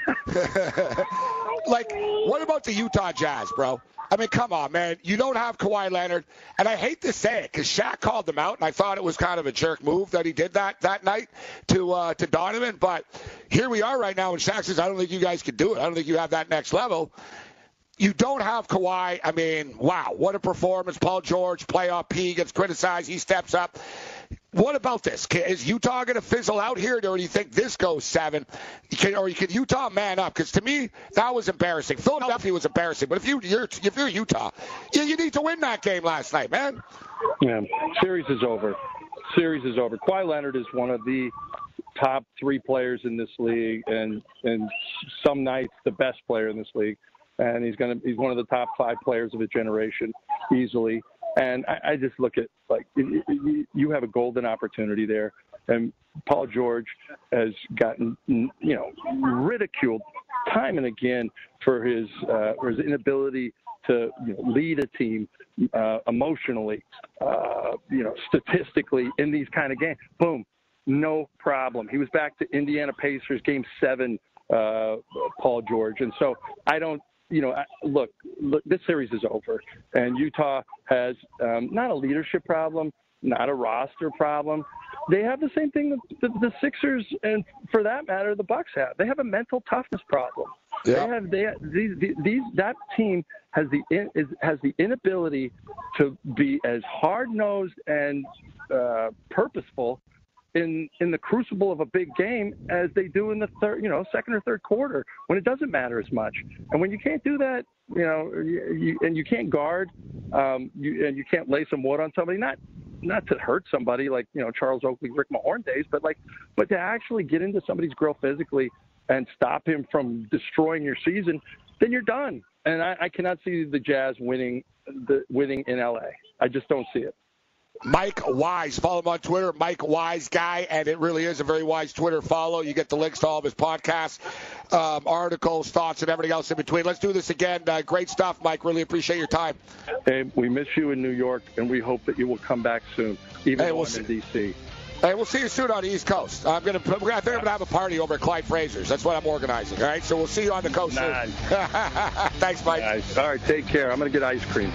like, what about the Utah Jazz, bro? I mean, come on, man. You don't have Kawhi Leonard. And I hate to say it because Shaq called them out, and I thought it was kind of a jerk move that he did that that night to uh, to Donovan. But here we are right now, and Shaq says, I don't think you guys can do it. I don't think you have that next level. You don't have Kawhi. I mean, wow, what a performance. Paul George, playoff P, gets criticized. He steps up. What about this? Is Utah going to fizzle out here, or do you think this goes seven? Can, or can Utah man up? Because to me, that was embarrassing. Philadelphia was embarrassing. But if, you, you're, if you're Utah, you, you need to win that game last night, man. Yeah, series is over. Series is over. Kawhi Leonard is one of the top three players in this league, and and some nights the best player in this league. And he's gonna he's one of the top five players of his generation, easily. And I, I just look at, like, you, you have a golden opportunity there. And Paul George has gotten, you know, ridiculed time and again for his uh, for his inability to, you know, lead a team uh, emotionally, uh, you know, statistically in these kind of games. Boom, no problem. He was back to Indiana Pacers game seven, uh, Paul George. And so I don't, you know, look, look, this series is over, and Utah has um, not a leadership problem, not a roster problem. They have the same thing that the, the Sixers, and for that matter, the Bucks have. They have a mental toughness problem. Yeah. They have they these, these that team has the in, is, has the inability to be as hard-nosed and uh, purposeful in in the crucible of a big game as they do in the third, you know, second or third quarter, when it doesn't matter as much. And when you can't do that, you know, you, you, and you can't guard, um, you, and you can't lay some wood on somebody, not not to hurt somebody like, you know, Charles Oakley, Rick Mahorn days, but like, but to actually get into somebody's grill physically and stop him from destroying your season, then you're done. And I, I cannot see the Jazz winning the winning in L A. I just don't see it. Mike Wise. Follow him on Twitter, Mike Wise Guy, and it really is a very wise Twitter follow. You get the links to all of his podcasts, um, articles, thoughts, and everything else in between. Let's do this again. Uh, great stuff, Mike. Really appreciate your time. Hey, we miss you in New York, and we hope that you will come back soon, even hey, though we'll I'm see. in D C Hey, we'll see you soon on the East Coast. I'm gonna, we're gonna I think I'm gonna have a party over at Clyde Fraser's. That's what I'm organizing. All right, so we'll see you on the coast Nice. soon. Thanks, Mike. Nice. All right, take care. I'm gonna get ice cream.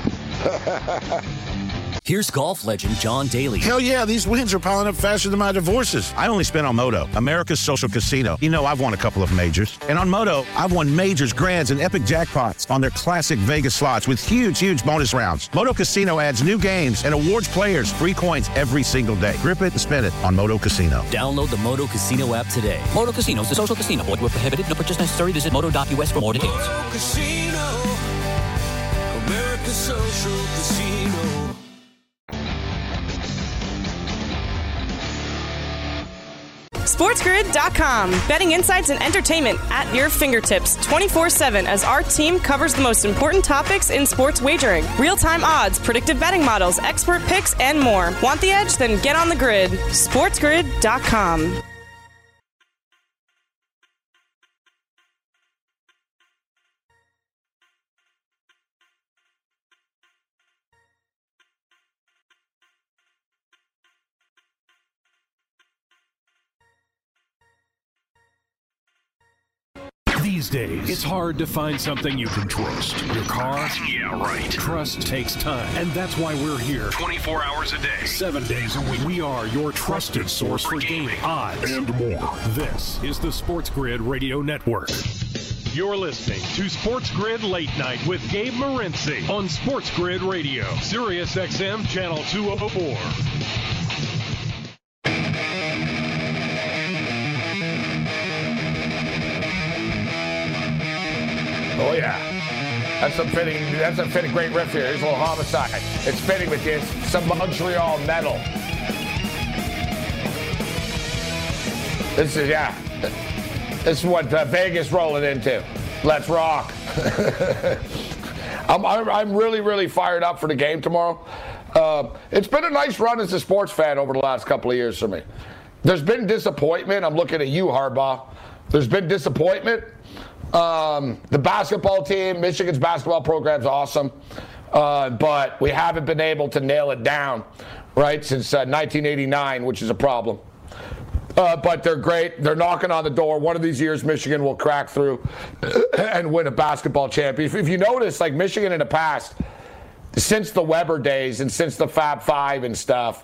Here's golf legend John Daly. Hell yeah, these wins are piling up faster than my divorces. I only spent on Moto, America's social casino. You know, I've won a couple of majors. And on Moto, I've won majors, grands, and epic jackpots on their classic Vegas slots with huge, huge bonus rounds. Moto Casino adds new games and awards players free coins every single day. Grip it and spin it on Moto Casino. Download the Moto Casino app today. Moto Casino is a social casino. Void where prohibited. No purchase necessary. Visit moto dot U S for more details. Moto Casino, America's social casino. SportsGrid dot com. Betting insights and entertainment at your fingertips twenty-four seven as our team covers the most important topics in sports wagering. Real-time odds, predictive betting models, expert picks, and more. Want the edge? Then get on the grid. SportsGrid dot com. These days, it's hard to find something you can trust. Your car? Yeah, right. Trust takes time. And that's why we're here twenty-four hours a day, seven days a week. We are your trusted source for gaming, odds, and more. This is the Sports Grid Radio Network. You're listening to Sports Grid Late Night with Gabe Morency on Sports Grid Radio, Sirius X M Channel two oh four. Oh, yeah. That's a fitting, that's a fitting great riff here. Here's a little Homicide. It's fitting with this, some Montreal metal. This is, yeah. This is what uh, Vegas rolling into. Let's rock. I'm, I'm really, really fired up for the game tomorrow. Uh, it's been a nice run as a sports fan over the last couple of years for me. There's been disappointment. I'm looking at you, Harbaugh. There's been disappointment. Um, the basketball team, Michigan's basketball program's awesome. Uh, but we haven't been able to nail it down, right, since uh, nineteen eighty-nine, which is a problem. Uh, but they're great. They're knocking on the door. One of these years, Michigan will crack through and win a basketball championship. If you notice, like Michigan in the past, since the Weber days and since the Fab Five and stuff,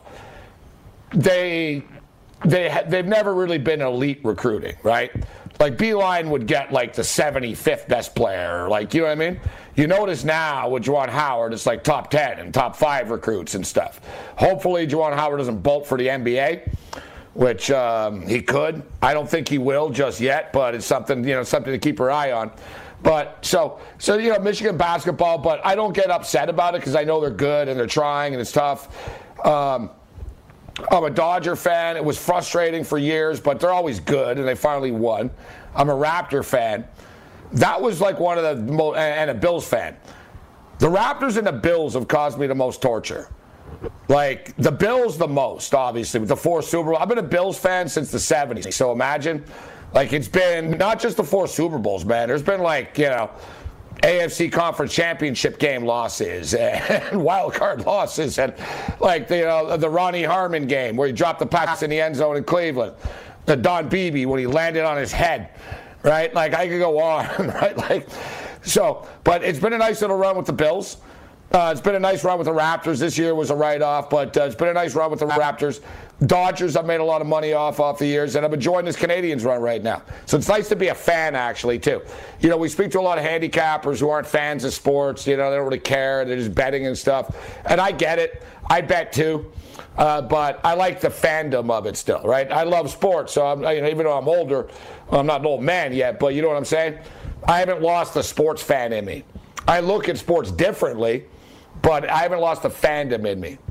they they ha- they've never really been elite recruiting, right? Like Beeline would get like the seventy-fifth best player, like, you know what I mean? You notice now with Juwan Howard, it's like top ten and top five recruits and stuff. Hopefully, Juwan Howard doesn't bolt for the N B A. Which um, he could. I don't think he will just yet, but it's something, you know, something to keep your eye on. But so, so you know, Michigan basketball, but I don't get upset about it because I know they're good and they're trying and it's tough. Um, I'm a Dodger fan. It was frustrating for years, but they're always good, and they finally won. I'm a Raptor fan. That was like one of the most, and a Bills fan. The Raptors and the Bills have caused me the most torture. Like, the Bills the most, obviously, with the four Super Bowls. I've been a Bills fan since the seventies, so imagine. Like, it's been not just the four Super Bowls, man. There's been, like, you know, A F C Conference Championship game losses and wild card losses and, like, the, you know, the Ronnie Harmon game where he dropped the pass in the end zone in Cleveland. The Don Beebe when he landed on his head, right? Like, I could go on, right? Like, so, but it's been a nice little run with the Bills. Uh, it's been a nice run with the Raptors. This year was a write-off, but uh, it's been a nice run with the Raptors. Dodgers, I've made a lot of money off off the years, and I'm enjoying this Canadians run right now. So it's nice to be a fan, actually, too. You know, we speak to a lot of handicappers who aren't fans of sports. You know, they don't really care. They're just betting and stuff. And I get it. I bet, too. Uh, but I like the fandom of it still, right? I love sports, so I'm, you know, even though I'm older, well, I'm not an old man yet, but you know what I'm saying? I haven't lost the sports fan in me. I look at sports differently, but I haven't lost the fandom in me.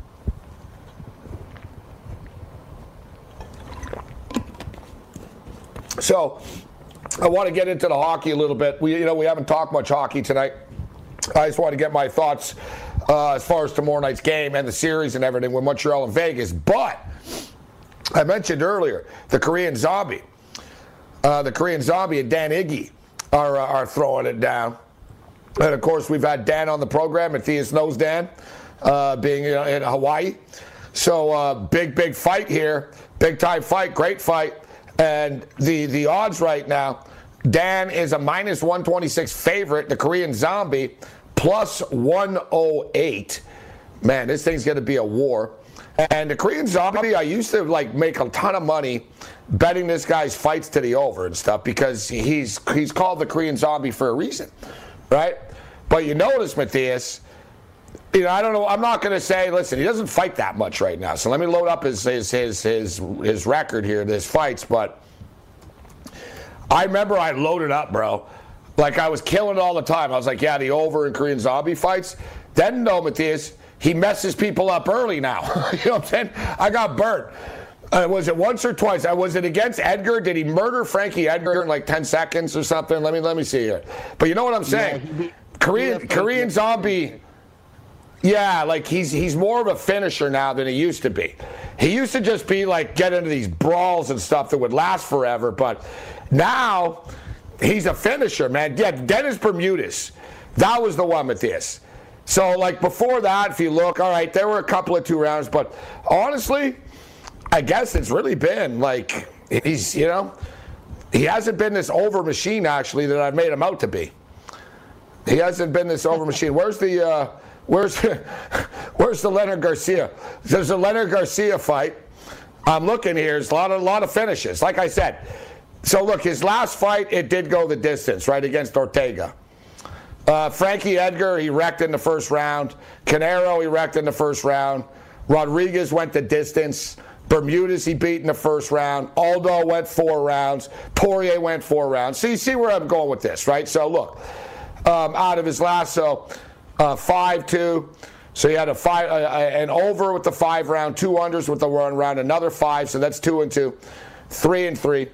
So I want to get into the hockey a little bit. We, you know, we haven't talked much hockey tonight. I just want to get my thoughts uh, as far as tomorrow night's game and the series and everything with Montreal and Vegas. But I mentioned earlier the Korean Zombie. Uh, the Korean Zombie and Dan Iggy are, uh, are throwing it down. And, of course, we've had Dan on the program. Matthias knows Dan, uh, being uh, in Hawaii. So, uh, big, big fight here. Big-time fight. Great fight. And the, the odds right now, Dan is a minus one twenty-six favorite. The Korean Zombie, plus one oh eight. Man, this thing's going to be a war. And the Korean Zombie, I used to, like, make a ton of money betting this guy's fights to the over and stuff because he's he's called the Korean Zombie for a reason. Right? But you notice, Matthias, you know, I don't know, I'm not going to say, listen, he doesn't fight that much right now. So let me load up his his his his, his record here, his fights. But I remember I loaded up, bro. Like, I was killing it all the time. I was like, yeah, the over in Korean Zombie fights. Then, no, Matthias, he messes people up early now. You know what I'm saying? I got burnt. Uh, was it once or twice? Uh, was it against Edgar? Did he murder Frankie Edgar in like ten seconds or something? Let me let me see here. But you know what I'm saying? Yeah, Korean yeah, Korean Zombie. Yeah, like he's he's more of a finisher now than he used to be. He used to just be like get into these brawls and stuff that would last forever, but now he's a finisher, man. Yeah, Dennis Bermudez. That was the one with this. So like before that, if you look, all right, there were a couple of two rounds, but honestly, I guess it's really been like he's, you know, he hasn't been this over machine actually that I've made him out to be. He hasn't been this over machine. Where's the uh, where's where's the Leonard Garcia? There's a Leonard Garcia fight. I'm looking here. There's a lot of a lot of finishes. Like I said. So look, his last fight it did go the distance, right, against Ortega. Uh, Frankie Edgar, he wrecked in the first round. Canero, he wrecked in the first round. Rodriguez went the distance. Bermudez, he beat in the first round. Aldo went four rounds. Poirier went four rounds. So you see where I'm going with this, right? So look, um, out of his last, so uh, five two. So he had a five, uh, an over with the five round, two unders with the one round, another five. So that's two and two, three and three.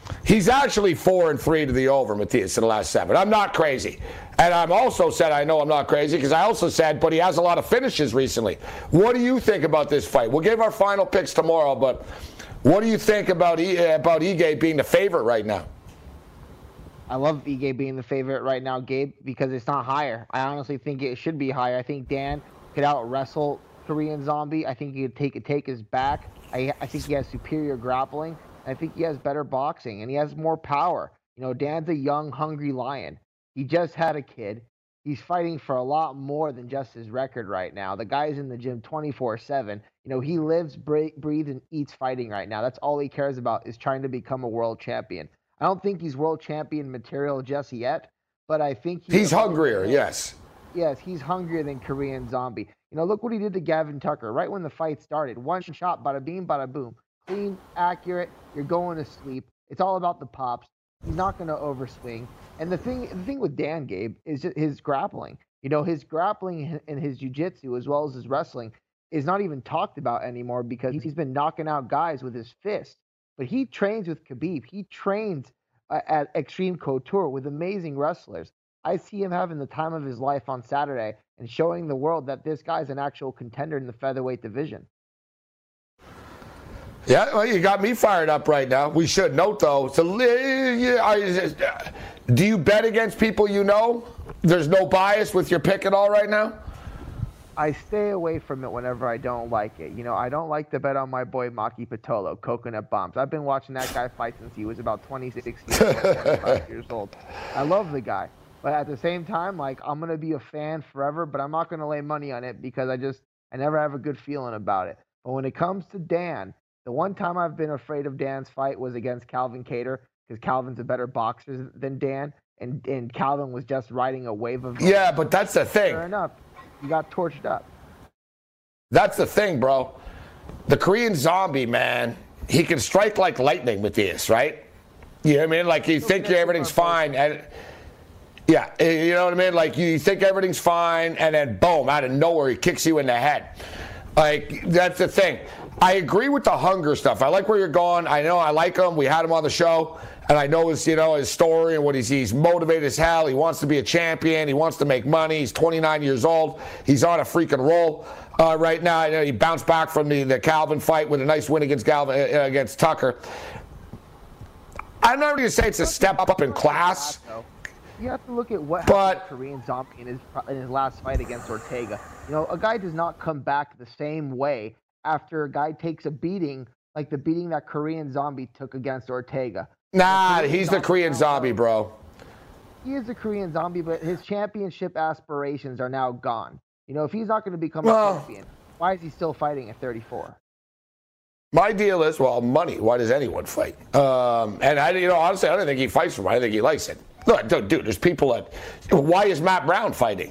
He's actually four and three to the over, Matthias, in the last seven. I'm not crazy. And I'm also said I know I'm not crazy because I also said, but he has a lot of finishes recently. What do you think about this fight? We'll give our final picks tomorrow, but what do you think about e- about Ige being the favorite right now? I love Ige being the favorite right now, Gabe, because it's not higher. I honestly think it should be higher. I think Dan could out wrestle Korean Zombie. I think he could take take his back. I, I think he has superior grappling. I think he has better boxing, and he has more power. You know, Dan's a young, hungry lion. He just had a kid. He's fighting for a lot more than just his record right now. The guy's in the gym twenty-four seven. You know, he lives, breathes, and eats fighting right now. That's all he cares about is trying to become a world champion. I don't think he's world champion material just yet, but I think he's, he's hungrier, yes. Yes, he's hungrier than Korean Zombie. You know, look what he did to Gavin Tucker right when the fight started. One shot, bada beam, bada boom. Clean, accurate, you're going to sleep. It's all about the pops. He's not going to overswing. And the thing the thing with Dan, Gabe, is just his grappling. You know, his grappling and his jiu-jitsu as well as his wrestling is not even talked about anymore because he's been knocking out guys with his fists. But he trains with Khabib. He trains uh, at Extreme Couture with amazing wrestlers. I see him having the time of his life on Saturday and showing the world that this guy's an actual contender in the featherweight division. Yeah, well, you got me fired up right now. We should note, though, so, do you bet against people you know? There's no bias with your pick at all right now? I stay away from it whenever I don't like it. You know, I don't like to bet on my boy Maki Pitolo, Coconut Bombs. I've been watching that guy fight since he was about twenty-six years old, twenty-five years old. I love the guy. But at the same time, like, I'm going to be a fan forever, but I'm not going to lay money on it because I just, I never have a good feeling about it. But when it comes to Dan, the one time I've been afraid of Dan's fight was against Calvin Kattar because Calvin's a better boxer than Dan, and, and Calvin was just riding a wave of... Yeah, but that's the thing. Fair enough. You got torched up. That's the thing, bro. The Korean Zombie, man, he can strike like lightning with this, right? You know what I mean? Like, you think everything's fine, and... Yeah, you know what I mean? Like, you think everything's fine, and then, boom, out of nowhere, he kicks you in the head. Like, that's the thing. I agree with the hunger stuff. I like where you're going. I know I like him. We had him on the show, and I know his, you know, his story and what he's, he's motivated as hell. He wants to be a champion. He wants to make money. He's twenty-nine years old. He's on a freaking roll uh, right now. You know, he bounced back from the, the Calvin fight with a nice win against Calvin, uh, against Tucker. I'm not going to say it's a step up in class. You have to look at what happened to Korean Zombie in his, in his last fight against Ortega. You know, a guy does not come back the same way after a guy takes a beating like the beating that Korean Zombie took against Ortega. Nah, he's the Korean Zombie, bro. He is the Korean Zombie, but his championship aspirations are now gone. You know, if he's not going to become well, a champion, why is he still fighting at thirty-four? My deal is, well, money. Why does anyone fight? Um, and I, you know, honestly, I don't think he fights for money. I think he likes it. Look, dude, dude, there's people that. Why is Matt Brown fighting?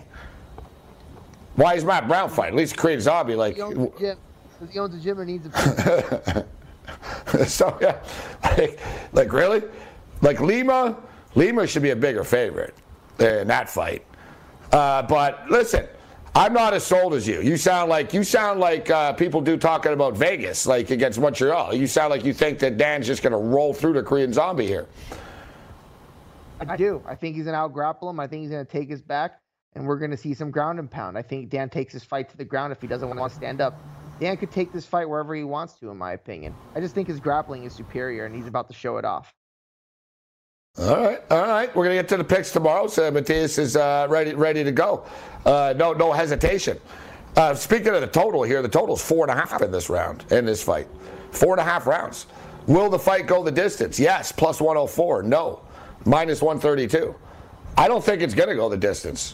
Why is Matt Brown fighting? At least Korean Zombie, like. He owns a gym, he owns a gym and needs a. So yeah, like, like really, like Lima, Lima should be a bigger favorite in that fight. Uh, but listen, I'm not as sold as you. You sound like you sound like uh, people do talking about Vegas, like against Montreal. You sound like you think that Dan's just going to roll through the Korean Zombie here. I do. I think he's going to out-grapple him. I think he's going to take his back, and we're going to see some ground and pound. I think Dan takes his fight to the ground if he doesn't want to stand up. Dan could take this fight wherever he wants to, in my opinion. I just think his grappling is superior, and he's about to show it off. All right, all right. We're going to get to the picks tomorrow. So Matthias is uh, ready ready to go. Uh, no no hesitation. Uh, speaking of the total here, the total is four and a half in this round, in this fight. Four and a half rounds. Will the fight go the distance? Yes, plus one oh four. No, minus one thirty-two. I don't think it's going to go the distance.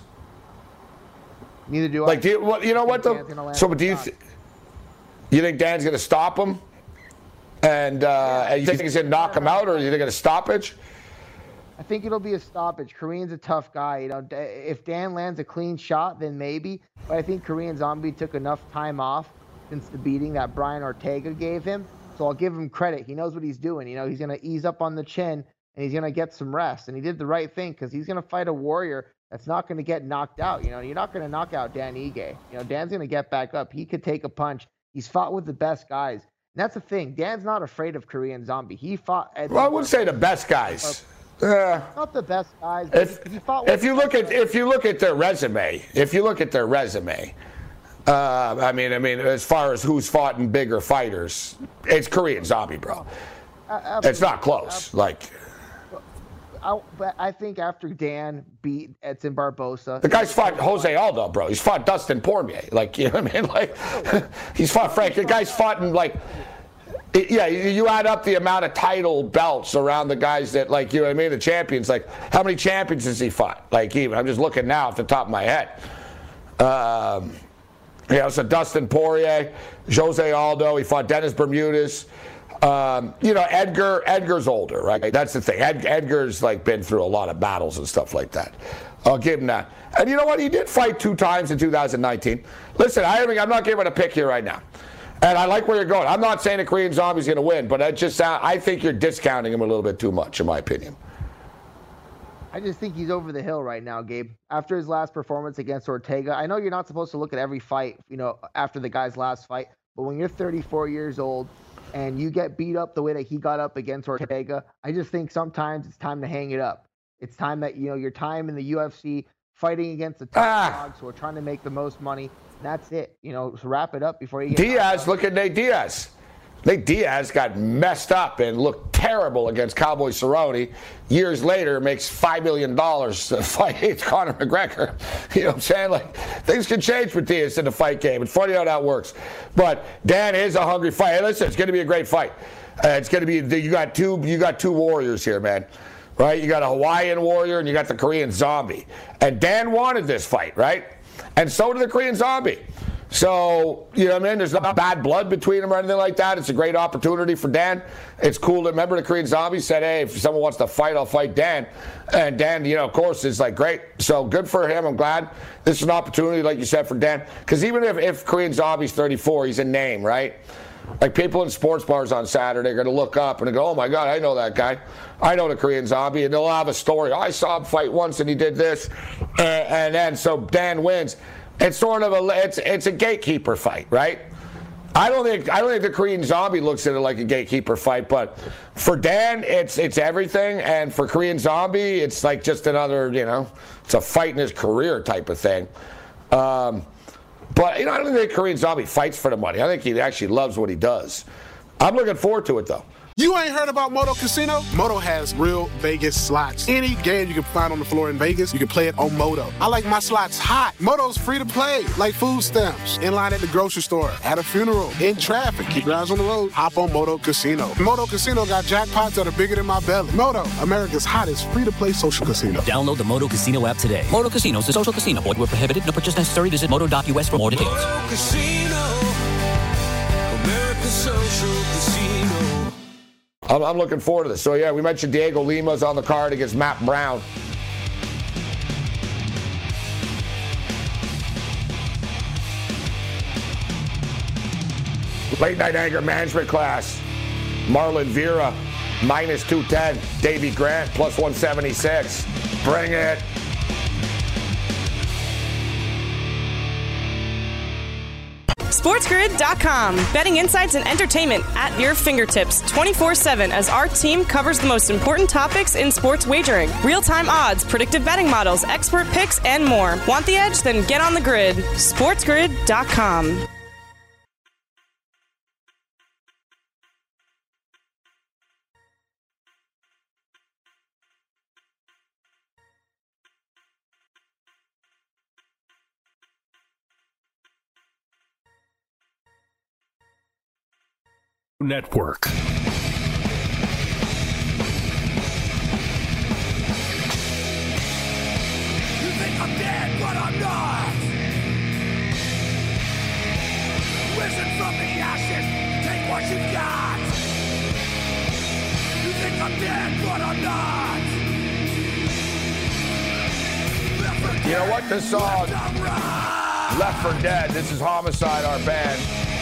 Neither do I. Like, do you, well, you know what, though? So, do you, th- you think Dan's going to stop him? And, uh, and you think he's going to knock him out, or you think it's a stoppage? I think it'll be a stoppage. Korean's a tough guy. You know, if Dan lands a clean shot, then maybe. But I think Korean Zombie took enough time off since the beating that Brian Ortega gave him. So I'll give him credit. He knows what he's doing. You know, he's going to ease up on the chin, and he's going to get some rest. And he did the right thing because he's going to fight a warrior that's not going to get knocked out. You know, you're not going to knock out Dan Ige. You know, Dan's going to get back up. He could take a punch. He's fought with the best guys. that's the thing. Dan's not afraid of Korean Zombie. He fought. Edson Well, I would Barboza. say the best guys. Uh, Not the best guys. But if he fought if with you look at Barboza. if you look at their resume, if you look at their resume, uh, I mean, I mean, as far as who's fought in bigger fighters, it's Korean Zombie, bro. Uh, It's not close. Like I, but I think after Dan beat Edson Barboza, the guy's fought Jose Aldo, bro. He's fought Dustin Poirier. Like, you know what I mean? Like, he's fought Frank. The guy's fought in like. Yeah, you add up the amount of title belts around the guys that, like, you know what I mean, the champions. Like, how many champions has he fought? Like, even I'm just looking now off the top of my head. Um, you know, so Dustin Poirier, Jose Aldo. He fought Dennis Bermudez. Um, you know, Edgar. Edgar's older, right? That's the thing. Ed, Edgar's like been through a lot of battles and stuff like that. I'll give him that. And you know what? He did fight two times in two thousand nineteen. Listen, I, I'm not giving a pick here right now. And I like where you're going. I'm not saying the Korean Zombie's going to win, but I just sound, I think you're discounting him a little bit too much, in my opinion. I just think he's over the hill right now, Gabe. After his last performance against Ortega, I know you're not supposed to look at every fight, you know, after the guy's last fight, but when you're thirty-four years old and you get beat up the way that he got up against Ortega, I just think sometimes it's time to hang it up. It's time that, you know, your time in the U F C fighting against the top Ah. dogs who are trying to make the most money. That's it. You know, so wrap it up before you get Diaz, look at Nate Diaz. Nate Diaz got messed up and looked terrible against Cowboy Cerrone. Years later, makes five million dollars to fight Conor McGregor. You know what I'm saying? Like, things can change with Diaz in the fight game. It's funny how that works. But Dan is a hungry fight. Hey, listen, it's going to be a great fight. Uh, it's going to be, you got two, you got two warriors here, man. Right? You got a Hawaiian warrior and you got the Korean Zombie. And Dan wanted this fight, right? And so did the Korean Zombie. So, you know what I mean? There's not bad blood between them or anything like that. It's a great opportunity for Dan. It's cool to remember the Korean Zombie said, hey, if someone wants to fight, I'll fight Dan. And Dan, you know, of course, is like, great. So good for him. I'm glad. This is an opportunity, like you said, for Dan. Because even if, if Korean Zombie's thirty-four, he's a name, right? Like, people in sports bars on Saturday are going to look up and go, oh, my God, I know that guy. I know the Korean Zombie. And they'll have a story. I saw him fight once and he did this. Uh, and then so Dan wins. It's sort of a it's it's a gatekeeper fight, right? I don't think I don't think the Korean Zombie looks at it like a gatekeeper fight, but for Dan, it's it's everything, and for Korean Zombie, it's like just another, you know, it's a fight in his career type of thing. Um, but you know, I don't think Korean Zombie fights for the money. I think he actually loves what he does. I'm looking forward to it, though. You ain't heard about Moto Casino? Moto has real Vegas slots. Any game you can find on the floor in Vegas, you can play it on Moto. I like my slots hot. Moto's free to play, like food stamps. In line at the grocery store, at a funeral, in traffic. Keep your eyes on the road. Hop on Moto Casino. Moto Casino got jackpots that are bigger than my belly. Moto, America's hottest free-to-play social casino. Download the Moto Casino app today. Moto Casino is a social casino. Void where prohibited. No purchase necessary. Visit moto dot U S for more details. Moto Casino, America's social casino. I'm, I'm looking forward to this. So, yeah, we mentioned Diego Lima's on the card against Matt Brown. Late night anger management class. Marlon Vera, minus two ten. Davey Grant, plus one seventy-six. Bring it. SportsGrid dot com. Betting insights and entertainment at your fingertips twenty-four seven as our team covers the most important topics in sports wagering. Real-time odds, predictive betting models, expert picks, and more. Want the edge? Then get on the grid. SportsGrid dot com. Network. You think I'm dead, but I'm not. Risen from the ashes, take what you got. You think I'm dead, but I'm not. You know what? This song, Left for Dead, this is Homicide, our band.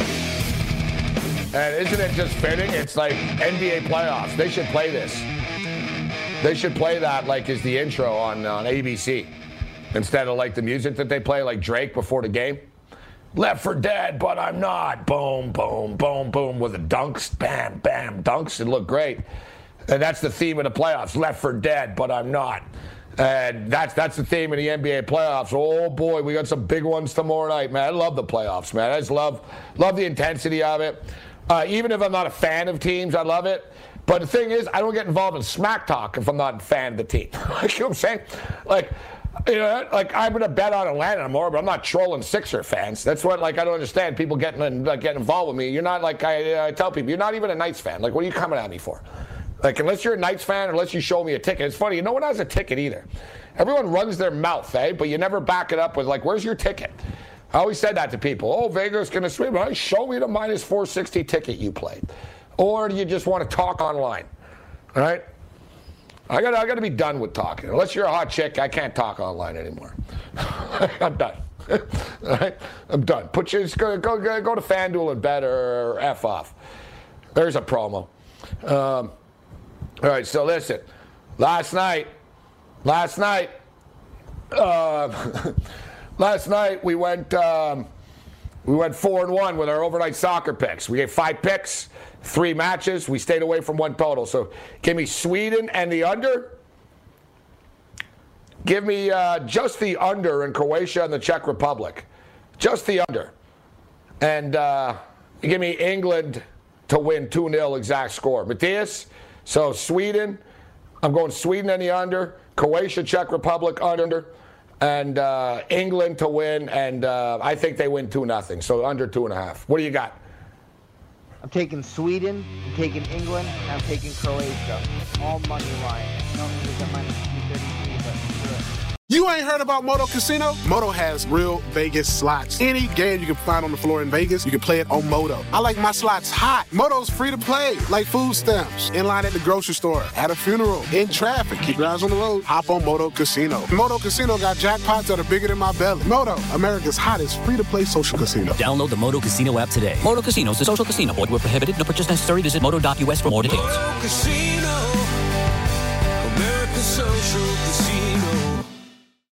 And isn't it just fitting? It's like N B A playoffs. They should play this. They should play that like as the intro on, on A B C instead of like the music that they play like Drake before the game. Left for Dead, but I'm not. Boom, boom, boom, boom with the dunks. Bam, bam, dunks. It looked great. And that's the theme of the playoffs. Left for Dead, but I'm not. And that's that's the theme of the N B A playoffs. Oh, boy, we got some big ones tomorrow night, man. I love the playoffs, man. I just love, love the intensity of it. Uh, even if I'm not a fan of teams, I love it. But the thing is, I don't get involved in smack talk if I'm not a fan of the team. Like, you know what I'm saying? Like, you know, like I'm gonna bet on Atlanta tomorrow, but I'm not trolling Sixer fans. That's what, like, I don't understand people getting like, getting involved with me. You're not like I, I tell people, you're not even a Knights fan. Like, what are you coming at me for? Like, unless you're a Knights fan, unless you show me a ticket. It's funny, no one has a ticket either. Everyone runs their mouth, eh? But you never back it up with like, where's your ticket? I always said that to people. Oh, Vegas gonna sweep. Well, show me the minus four sixty ticket you played, or do you just want to talk online? All right. I got I got to be done with talking. Unless you're a hot chick, I can't talk online anymore. I'm done. All right? I'm done. Put you, go, go, go to FanDuel and bet or F off. There's a promo. Um, all right, so listen. Last night, last night, uh, last night we went um, we went four and one with our overnight soccer picks. We gave five picks. Three matches. We stayed away from one total. So give me Sweden and the under. Give me uh, just the under in Croatia and the Czech Republic. Just the under. And uh, give me England to win two nil exact score. Matthias, so Sweden. I'm going Sweden and the under. Croatia, Czech Republic under. And uh, England to win. And uh, I think they win two nothing. So under two and a half. What do you got? I'm taking Sweden, I'm taking England, and I'm taking Croatia. All money line. No, it's at minus two thirty-three, but sure. You ain't heard about Moto Casino? Moto has real Vegas slots. Any game you can find on the floor in Vegas, you can play it on Moto. I like my slots hot. Moto's free to play, like food stamps. In line at the grocery store, at a funeral, in traffic. Keep your eyes on the road. Hop on Moto Casino. Moto Casino got jackpots that are bigger than my belly. Moto, America's hottest free-to-play social casino. Download the Moto Casino app today. Moto Casino is a social casino. Void where prohibited. No purchase necessary. Visit moto dot U S for more details. Moto Casino, America's social casino.